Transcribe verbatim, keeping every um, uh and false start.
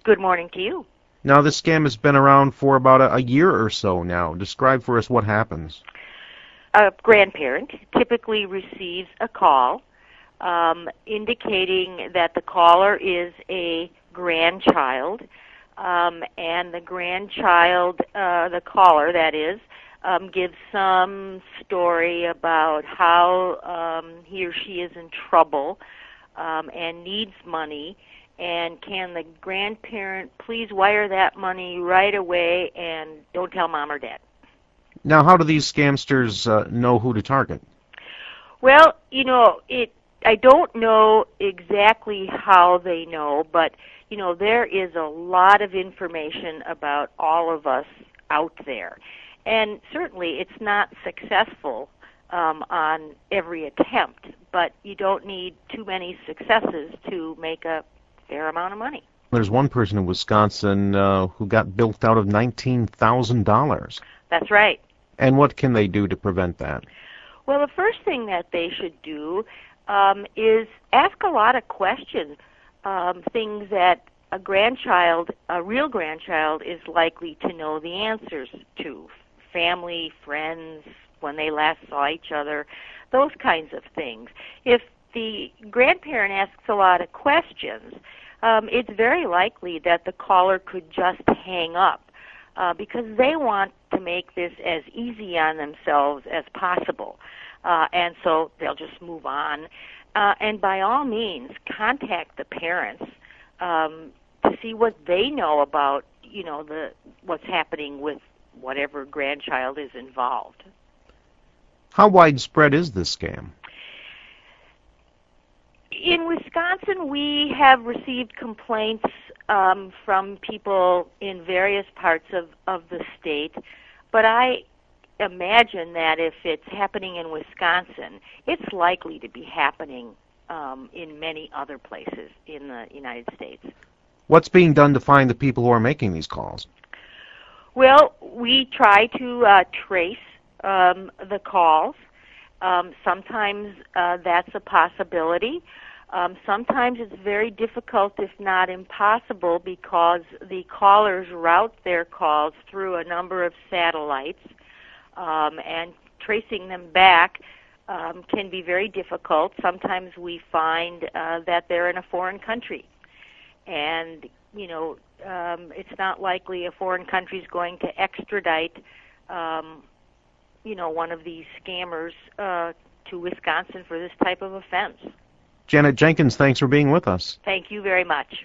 Good morning to you. Now, this scam has been around for about a, a year or so now. Describe for us what happens. A grandparent typically receives a call um, indicating that the caller is a grandchild, um, and the grandchild, uh, the caller, that is, um, gives some story about how um, he or she is in trouble um, and needs money. And can the grandparent please wire that money right away and don't tell mom or dad? Now, how do these scamsters uh, know who to target? Well, you know, it. I don't know exactly how they know, but you know, there is a lot of information about all of us out there, and certainly it's not successful um, on every attempt. But you don't need too many successes to make a fair amount of money. There's one person in Wisconsin uh, who got bilked out of nineteen thousand dollars. That's right. And what can they do to prevent that? Well, the first thing that they should do um, is ask a lot of questions, um, things that a grandchild, a real grandchild, is likely to know the answers to. Family, friends, when they last saw each other, those kinds of things. If the grandparent asks a lot of questions, um, it's very likely that the caller could just hang up uh, because they want to make this as easy on themselves as possible. Uh, and so they'll just move on. Uh, and by all means, contact the parents um, to see what they know about, you know, the what's happening with whatever grandchild is involved. How widespread is this scam? In Wisconsin, we have received complaints um, from people in various parts of, of the state, but I imagine that if it's happening in Wisconsin, it's likely to be happening um, in many other places in the United States. What's being done to find the people who are making these calls? Well, we try to uh, trace um, the calls. Um, sometimes uh, that's a possibility. Um, sometimes it's very difficult, if not impossible, because the callers route their calls through a number of satellites, um, and tracing them back um, can be very difficult. Sometimes we find uh, that they're in a foreign country, and you know um, it's not likely a foreign country is going to extradite um, you know, one of these scammers uh, to Wisconsin for this type of offense. Janet Jenkins, thanks for being with us. Thank you very much.